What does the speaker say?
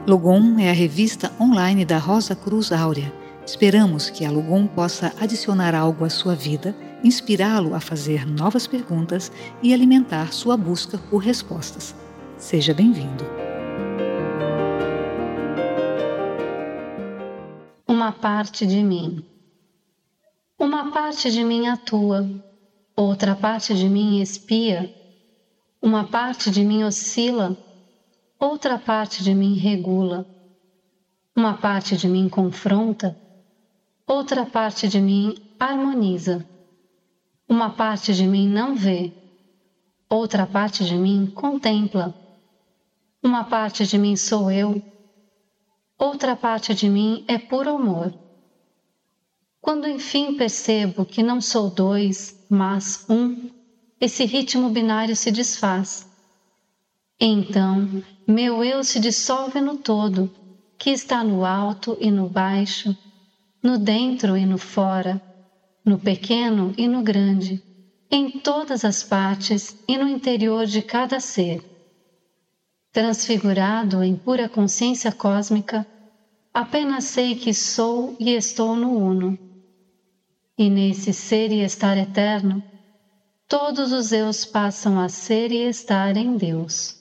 Logom é a revista online da Rosa Cruz Áurea. Esperamos que a Logom possa adicionar algo à sua vida, inspirá-lo a fazer novas perguntas e alimentar sua busca por respostas. Seja bem-vindo. Uma parte de mim. Uma parte de mim atua, outra parte de mim espia, uma parte de mim oscila, outra parte de mim regula, uma parte de mim confronta, outra parte de mim harmoniza, uma parte de mim não vê, outra parte de mim contempla, uma parte de mim sou eu, outra parte de mim é puro amor. Quando enfim percebo que não sou dois, mas um, esse ritmo binário se desfaz. Então, meu eu se dissolve no todo, que está no alto e no baixo, no dentro e no fora, no pequeno e no grande, em todas as partes e no interior de cada ser. Transfigurado em pura consciência cósmica, apenas sei que sou e estou no Uno. E nesse ser e estar eterno, todos os eus passam a ser e estar em Deus.